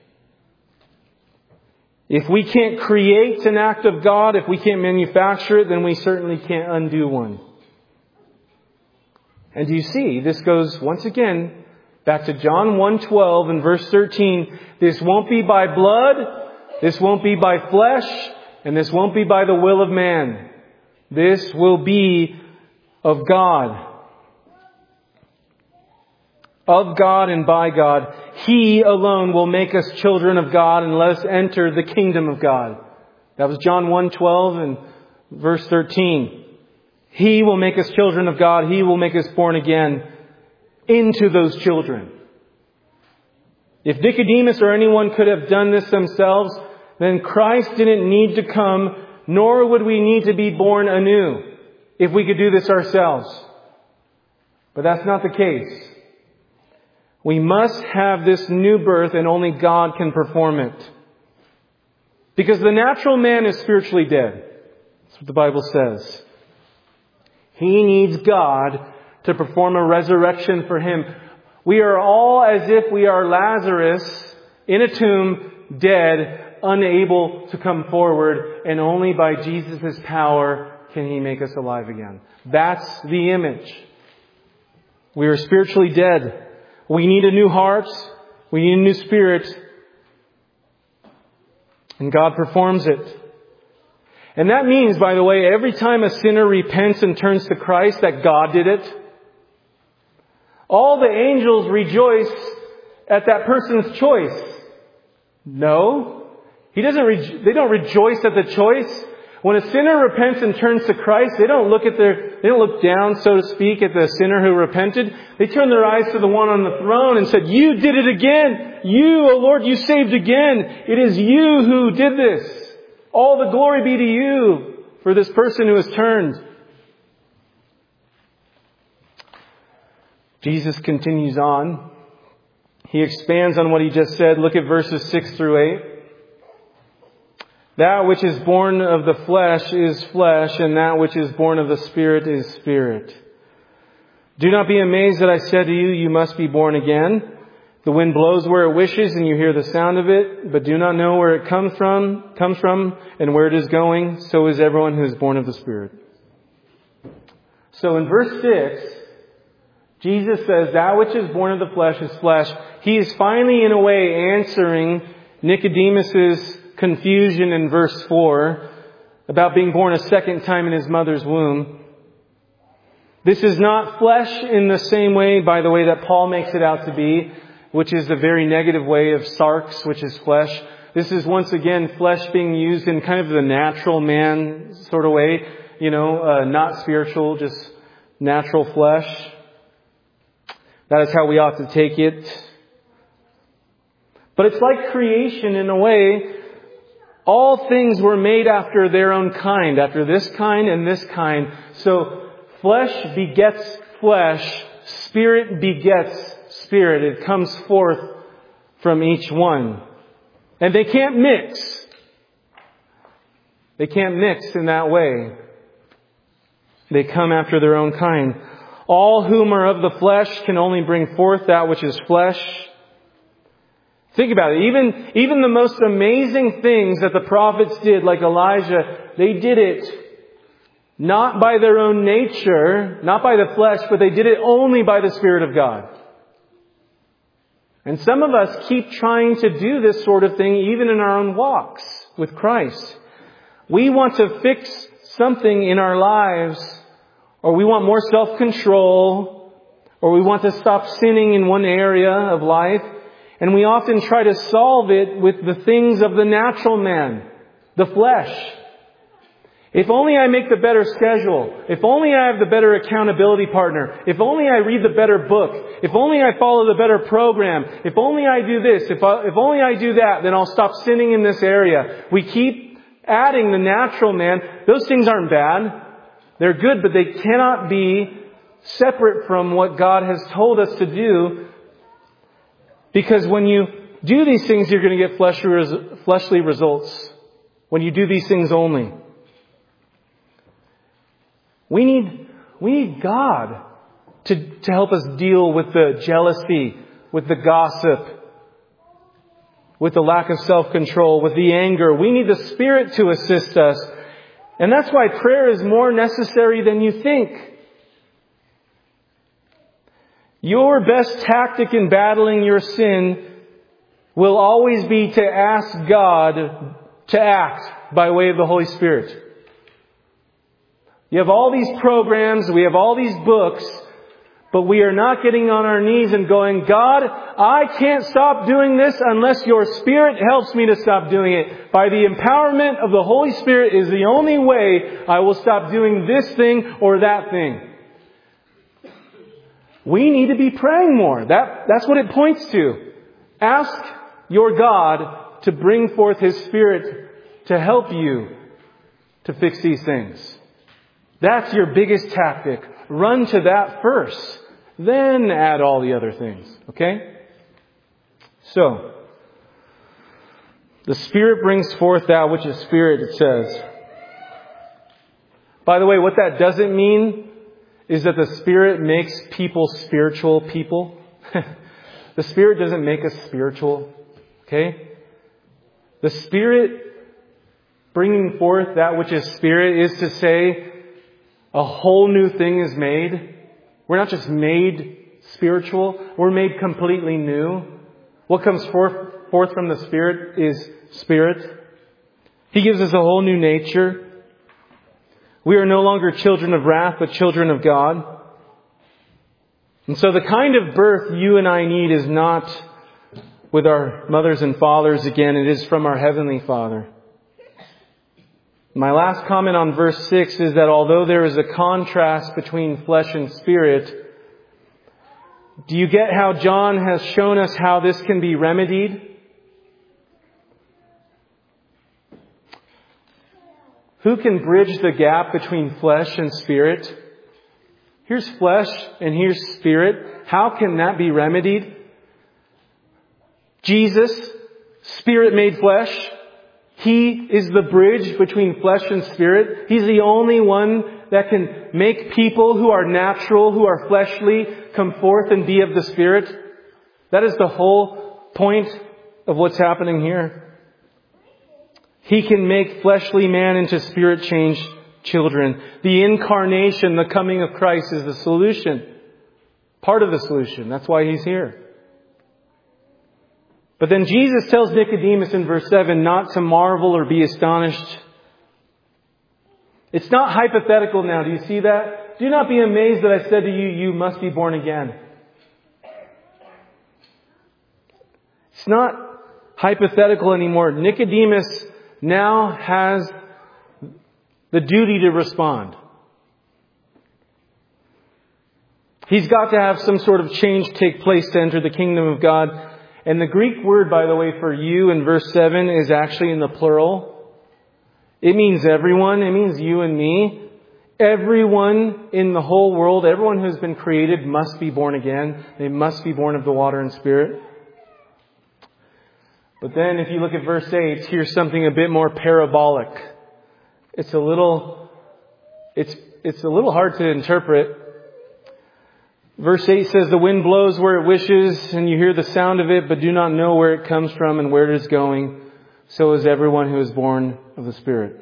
If we can't create an act of God, if we can't manufacture it, then we certainly can't undo one. And do you see, this goes once again back to John one twelve and verse thirteen. This won't be by blood, this won't be by flesh, and this won't be by the will of man. This will be of God. Of God and by God. He alone will make us children of God and let us enter the kingdom of God. That was John one twelve and verse thirteen. He will make us children of God. He will make us born again into those children. If Nicodemus or anyone could have done this themselves, then Christ didn't need to come nor would we need to be born anew if we could do this ourselves. But that's not the case. We must have this new birth, and only God can perform it. Because the natural man is spiritually dead. That's what the Bible says. He needs God to perform a resurrection for him. We are all as if we are Lazarus in a tomb, dead, unable to come forward, and only by Jesus' power can He make us alive again. That's the image. We are spiritually dead. We need a new heart. We need a new spirit. And God performs it. And that means, by the way, every time a sinner repents and turns to Christ, that God did it. All the angels rejoice at that person's choice. No. He doesn't re- they don't rejoice at the choice. When a sinner repents and turns to Christ, they don't look at their, they don't look down, so to speak, at the sinner who repented. They turn their eyes to the one on the throne and said, "You did it again. You, O Lord, you saved again. It is you who did this. All the glory be to you for this person who has turned." Jesus continues on. He expands on what he just said. Look at verses six through eight. "That which is born of the flesh is flesh, and that which is born of the Spirit is spirit. Do not be amazed that I said to you, you must be born again. The wind blows where it wishes, and you hear the sound of it, but do not know where it comes from, comes from, and where it is going. So is everyone who is born of the Spirit." So in verse six, Jesus says, that which is born of the flesh is flesh. He is finally, in a way, answering Nicodemus's confusion in verse four about being born a second time in his mother's womb. This is not flesh in the same way, by the way, that Paul makes it out to be, which is the very negative way of sarx, which is flesh. This is once again flesh being used in kind of the natural man sort of way, you know, uh, not spiritual, just natural flesh. That is how we ought to take it. But it's like creation in a way. All things were made after their own kind, after this kind and this kind. So flesh begets flesh, spirit begets spirit. It comes forth from each one. And they can't mix. They can't mix in that way. They come after their own kind. All whom are of the flesh can only bring forth that which is flesh. Think about it. Even, even the most amazing things that the prophets did, like Elijah, they did it not by their own nature, not by the flesh, but they did it only by the Spirit of God. And some of us keep trying to do this sort of thing even in our own walks with Christ. We want to fix something in our lives, or we want more self-control, or we want to stop sinning in one area of life. And we often try to solve it with the things of the natural man, the flesh. If only I make the better schedule. If only I have the better accountability partner. If only I read the better book. If only I follow the better program. If only I do this. If, I, if only I do that, then I'll stop sinning in this area. We keep adding the natural man. Those things aren't bad. They're good, but they cannot be separate from what God has told us to do. Because when you do these things, you're going to get fleshly, fleshly results. When you do these things only. We need, we need God to, to help us deal with the jealousy, with the gossip, with the lack of self-control, with the anger. We need the Spirit to assist us. And that's why prayer is more necessary than you think. Your best tactic in battling your sin will always be to ask God to act by way of the Holy Spirit. You have all these programs, we have all these books, but we are not getting on our knees and going, God, I can't stop doing this unless your Spirit helps me to stop doing it. By the empowerment of the Holy Spirit is the only way I will stop doing this thing or that thing. We need to be praying more. That, that's what it points to. Ask your God to bring forth His Spirit to help you to fix these things. That's your biggest tactic. Run to that first. Then add all the other things. Okay? So, the Spirit brings forth that which is Spirit, it says. By the way, what that doesn't mean is that the Spirit makes people spiritual people. The Spirit doesn't make us spiritual. Okay? The Spirit bringing forth that which is Spirit is to say a whole new thing is made. We're not just made spiritual. We're made completely new. What comes forth, forth from the Spirit is Spirit. He gives us a whole new nature. We are no longer children of wrath, but children of God. And so the kind of birth you and I need is not with our mothers and fathers again. It is from our Heavenly Father. My last comment on verse six is that although there is a contrast between flesh and spirit, do you get how John has shown us how this can be remedied? Who can bridge the gap between flesh and spirit? Here's flesh and here's spirit. How can that be remedied? Jesus, Spirit made flesh. He is the bridge between flesh and spirit. He's the only one that can make people who are natural, who are fleshly, come forth and be of the Spirit. That is the whole point of what's happening here. He can make fleshly man into Spirit-changed children. The incarnation, the coming of Christ, is the solution. Part of the solution. That's why He's here. But then Jesus tells Nicodemus in verse seven not to marvel or be astonished. It's not hypothetical now. Do you see that? Do not be amazed that I said to you, you must be born again. It's not hypothetical anymore. Nicodemus now has the duty to respond. He's got to have some sort of change take place to enter the kingdom of God. And the Greek word, by the way, for you in verse seven is actually in the plural. It means everyone. It means you and me. Everyone in the whole world, everyone who's been created must be born again. They must be born of the water and Spirit. But then if you look at verse eight, here's something a bit more parabolic. It's a little, it's, it's a little hard to interpret. Verse eight says, the wind blows where it wishes, and you hear the sound of it, but do not know where it comes from and where it is going. So is everyone who is born of the Spirit.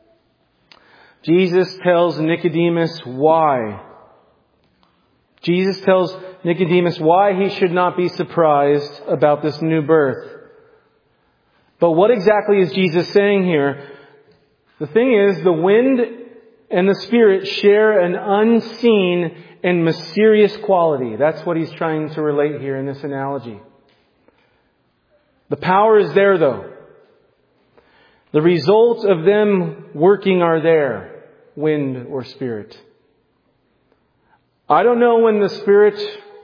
Jesus tells Nicodemus why. Jesus tells Nicodemus why he should not be surprised about this new birth. But what exactly is Jesus saying here? The thing is, the wind and the Spirit share an unseen and mysterious quality. That's what he's trying to relate here in this analogy. The power is there, though. The results of them working are there, wind or Spirit. I don't know when the Spirit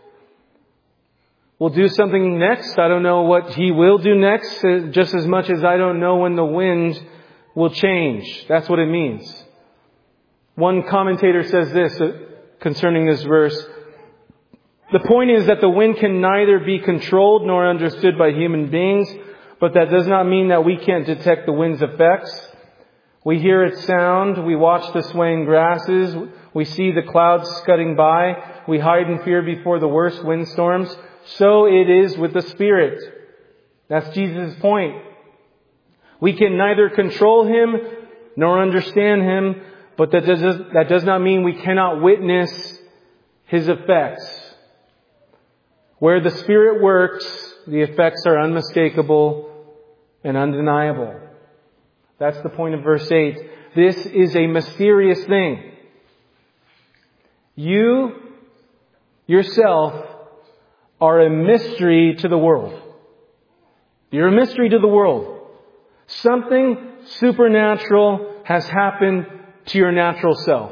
will do something next. I don't know what He will do next, just as much as I don't know when the wind will change. That's what it means. One commentator says this concerning this verse. The point is that the wind can neither be controlled nor understood by human beings, but that does not mean that we can't detect the wind's effects. We hear its sound, we watch the swaying grasses, we see the clouds scudding by, we hide in fear before the worst windstorms. So it is with the Spirit. That's Jesus' point. We can neither control Him nor understand Him, but that does, that does not mean we cannot witness His effects. Where the Spirit works, the effects are unmistakable and undeniable. That's the point of verse eight. This is a mysterious thing. You, yourself, are a mystery to the world. You're a mystery to the world. Something supernatural has happened to your natural self.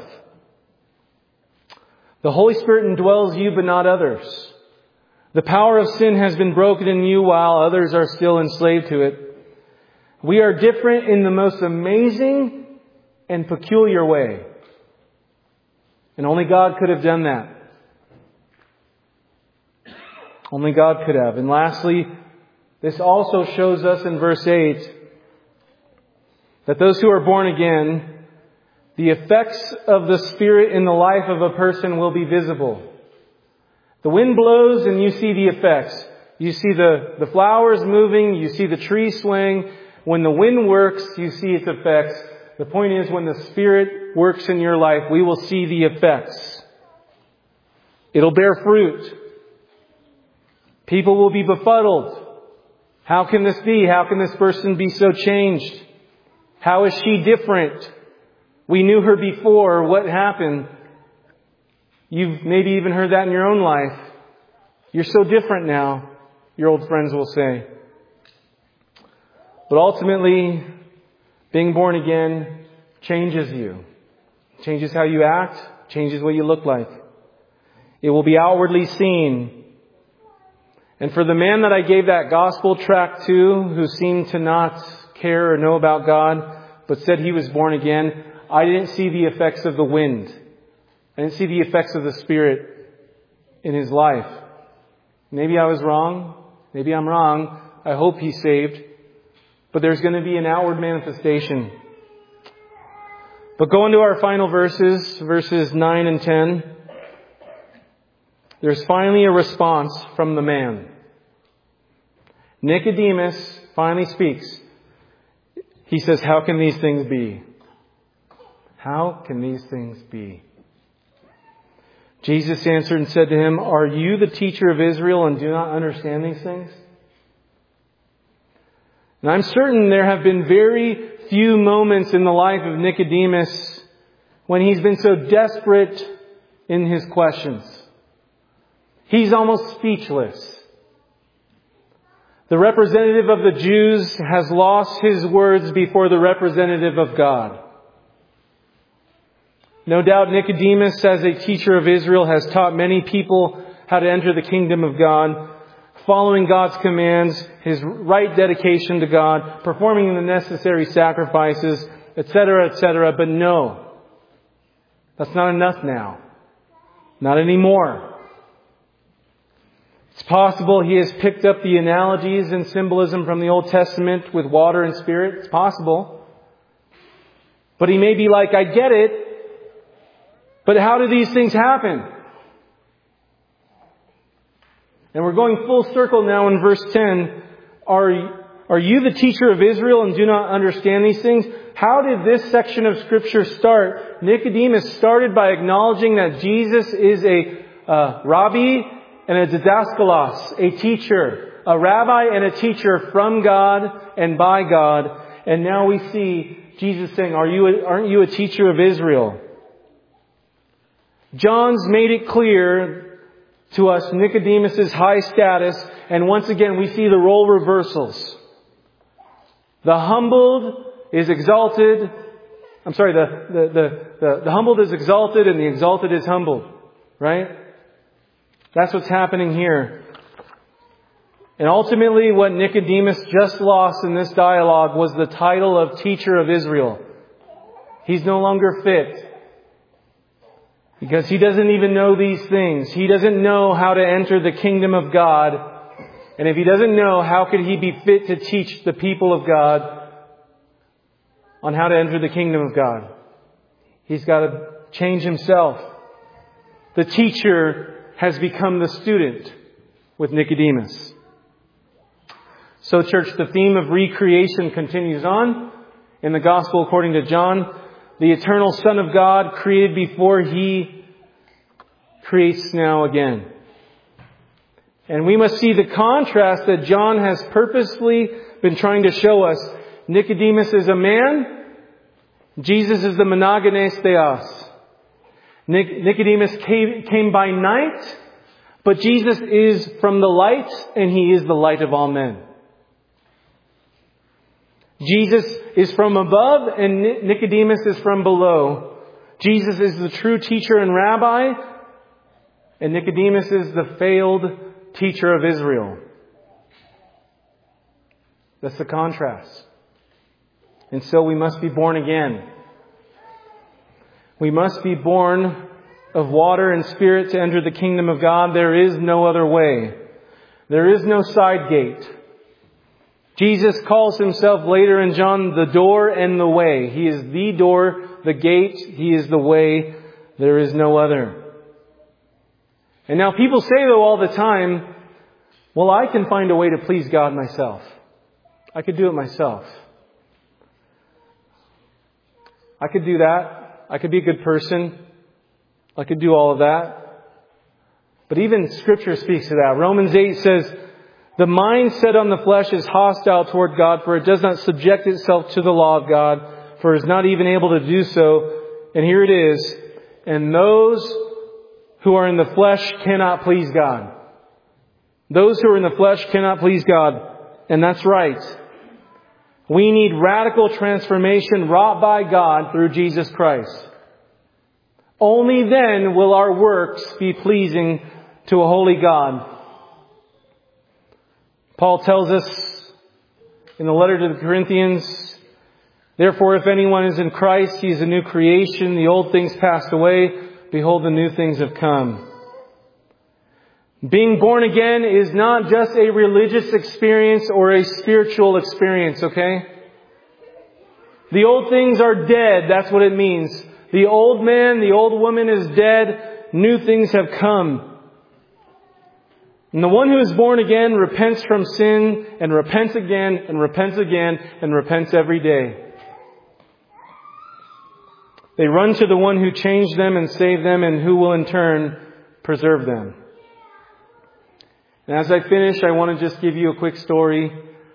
The Holy Spirit indwells you, but not others. The power of sin has been broken in you while others are still enslaved to it. We are different in the most amazing and peculiar way. And only God could have done that. Only God could have. And lastly, this also shows us in verse eight that those who are born again, the effects of the Spirit in the life of a person will be visible. The wind blows and you see the effects. You see the, the flowers moving, you see the tree swaying. When the wind works, you see its effects. The point is, when the Spirit works in your life, we will see the effects. It'll bear fruit. People will be befuddled. How can this be? How can this person be so changed? How is she different? We knew her before. What happened? You've maybe even heard that in your own life. You're so different now, your old friends will say. But ultimately, being born again changes you. Changes how you act. Changes what you look like. It will be outwardly seen. And for the man that I gave that gospel tract to, who seemed to not care or know about God, but said he was born again, I didn't see the effects of the wind. I didn't see the effects of the Spirit in his life. Maybe I was wrong. Maybe I'm wrong. I hope he's saved. But there's going to be an outward manifestation. But going to our final verses, verses nine and ten, there's finally a response from the man. Nicodemus finally speaks. He says, how can these things be? How can these things be? Jesus answered and said to him, are you the teacher of Israel and do not understand these things? And I'm certain there have been very few moments in the life of Nicodemus when he's been so desperate in his questions. He's almost speechless. The representative of the Jews has lost his words before the representative of God. No doubt Nicodemus, as a teacher of Israel, has taught many people how to enter the kingdom of God, following God's commands, his right dedication to God, performing the necessary sacrifices, et cetera, et cetera. But no, that's not enough now. Not anymore. It's possible he has picked up the analogies and symbolism from the Old Testament with water and spirit. It's possible. But he may be like, I get it. But how do these things happen? And we're going full circle now in verse ten. Are, are you the teacher of Israel and do not understand these things? How did this section of Scripture start? Nicodemus started by acknowledging that Jesus is a uh, rabbi and a didaskalos, a teacher, a rabbi and a teacher from God and by God. And now we see Jesus saying, Are you a, aren't you a teacher of Israel? John's made it clear to us Nicodemus' high status, and once again we see the role reversals. The humbled is exalted. I'm sorry, the, the, the, the, the humbled is exalted and the exalted is humbled. Right? That's what's happening here. And ultimately what Nicodemus just lost in this dialogue was the title of teacher of Israel. He's no longer fit. Because he doesn't even know these things. He doesn't know how to enter the kingdom of God. And if he doesn't know, how could he be fit to teach the people of God on how to enter the kingdom of God? He's got to change himself. The teacher has become the student with Nicodemus. So, church, the theme of recreation continues on in the Gospel according to John. The eternal Son of God created before He creates now again. And we must see the contrast that John has purposely been trying to show us. Nicodemus is a man. Jesus is the monogenes theos. Nicodemus came, came by night, but Jesus is from the light, and He is the light of all men. Jesus is from above and Nicodemus is from below. Jesus is the true teacher and rabbi, and Nicodemus is the failed teacher of Israel. That's the contrast. And so we must be born again. We must be born of water and Spirit to enter the kingdom of God. There is no other way. There is no side gate. Jesus calls Himself later in John the door and the way. He is the door, the gate. He is the way. There is no other. And now people say though all the time, well, I can find a way to please God myself. I could do it myself. I could do that. I could be a good person. I could do all of that. But even Scripture speaks to that. Romans eight says, the mind set on the flesh is hostile toward God, for it does not subject itself to the law of God, for it is not even able to do so. And here it is. And those who are in the flesh cannot please God. Those who are in the flesh cannot please God. And that's right. We need radical transformation wrought by God through Jesus Christ. Only then will our works be pleasing to a holy God. Paul tells us in the letter to the Corinthians, therefore, if anyone is in Christ, he is a new creation. The old things passed away. Behold, the new things have come. Being born again is not just a religious experience or a spiritual experience, okay? The old things are dead. That's what it means. The old man, the old woman is dead. New things have come. And the one who is born again repents from sin and repents again and repents again and repents every day. They run to the one who changed them and saved them and who will in turn preserve them. And as I finish, I want to just give you a quick story.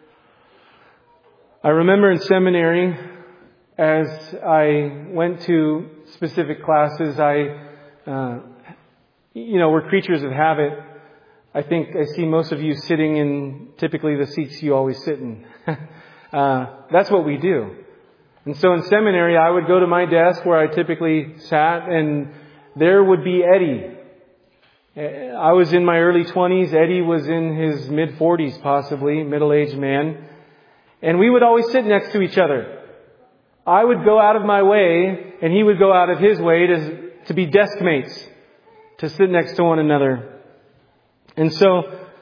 I remember in seminary, as I went to specific classes, I, uh, you know, we're creatures of habit. I think I see most of you sitting in typically the seats you always sit in. uh, that's what we do. And so in seminary, I would go to my desk where I typically sat, and there would be Eddie. I was in my early twenties. Eddie was in his mid-forties, possibly, middle-aged man. And we would always sit next to each other. I would go out of my way, and he would go out of his way to, to be desk mates, to sit next to one another. And so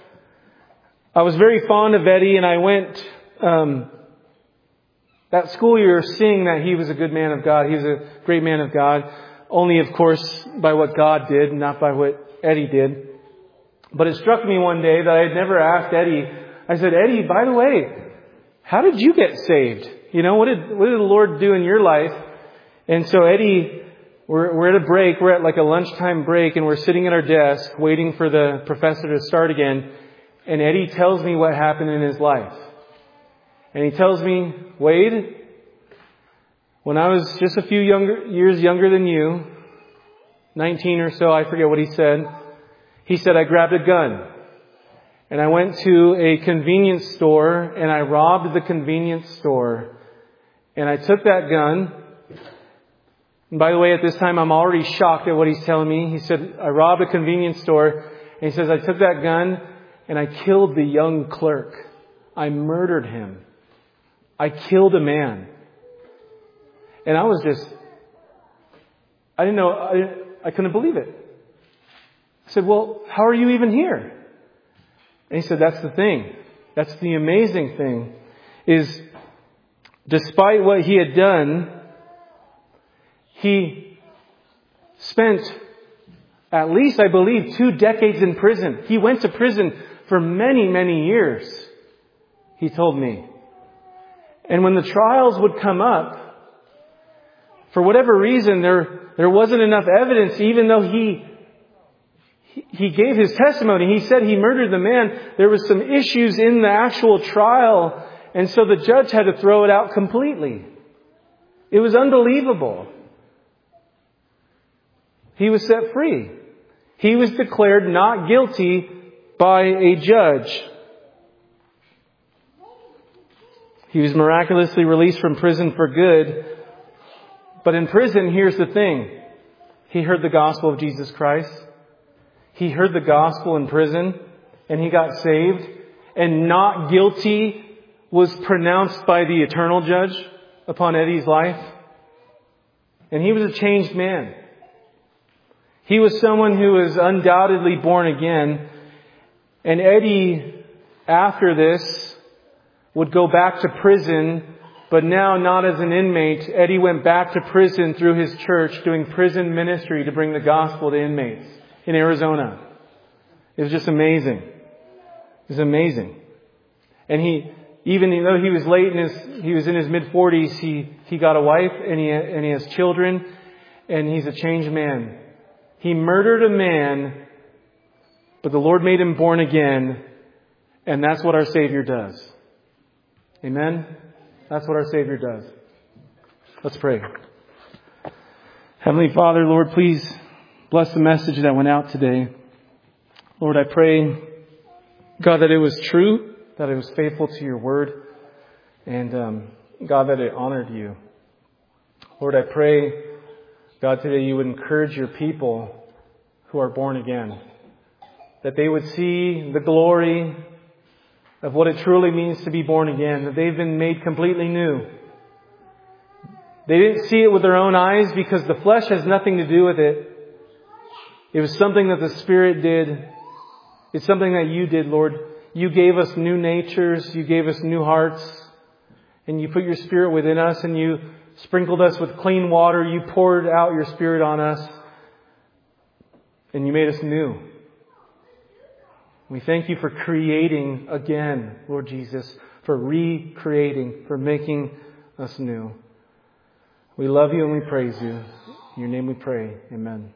I was very fond of Eddie, and I went um, that school year seeing that he was a good man of God. He was a great man of God. Only, of course, by what God did, not by what Eddie did. But it struck me one day that I had never asked Eddie. I said, Eddie, by the way, how did you get saved? You know, what did what did the Lord do in your life? And so Eddie, we're, we're at a break. We're at like a lunchtime break, and we're sitting at our desk waiting for the professor to start again. And Eddie tells me what happened in his life. And he tells me, Wade, when I was just a few younger years younger than you, nineteen or so, I forget what he said. He said, I grabbed a gun and I went to a convenience store and I robbed the convenience store. And I took that gun. And by the way, at this time, I'm already shocked at what he's telling me. He said, I robbed a convenience store. And he says, I took that gun and I killed the young clerk. I murdered him. I killed a man. And I was just, I didn't know, I, I couldn't believe it. I said, well, how are you even here? And he said, that's the thing. That's the amazing thing, is despite what he had done, he spent at least, I believe, two decades in prison. He went to prison for many, many years, he told me. And when the trials would come up, for whatever reason, there, there wasn't enough evidence, even though he, he gave his testimony. He said he murdered the man. There was some issues in the actual trial, and so the judge had to throw it out completely. It was unbelievable. He was set free. He was declared not guilty by a judge. He was miraculously released from prison for good. But in prison, here's the thing. He heard the gospel of Jesus Christ. He heard the gospel in prison, and he got saved. And not guilty was pronounced by the eternal judge upon Eddie's life. And he was a changed man. He was someone who was undoubtedly born again. And Eddie, after this, would go back to prison, but now not as an inmate. Eddie went back to prison through his church, doing prison ministry to bring the gospel to inmates in Arizona. It was just amazing. It was amazing. And he, even though he was late in his, he was in his mid forties, he, he got a wife and he, and he has children, and he's a changed man. He murdered a man, but the Lord made him born again, and that's what our Savior does. Amen? That's what our Savior does. Let's pray. Heavenly Father, Lord, please bless the message that went out today. Lord, I pray, God, that it was true, that it was faithful to your word, and um, God, that it honored you. Lord, I pray, God, today you would encourage your people who are born again, that they would see the glory of what it truly means to be born again, that they've been made completely new. They didn't see it with their own eyes because the flesh has nothing to do with it. It was something that the Spirit did. It's something that you did, Lord. You gave us new natures. You gave us new hearts. And you put your Spirit within us, and you sprinkled us with clean water. You poured out your Spirit on us. And you made us new. We thank you for creating again, Lord Jesus, for recreating, for making us new. We love you and we praise you. In your name we pray. Amen.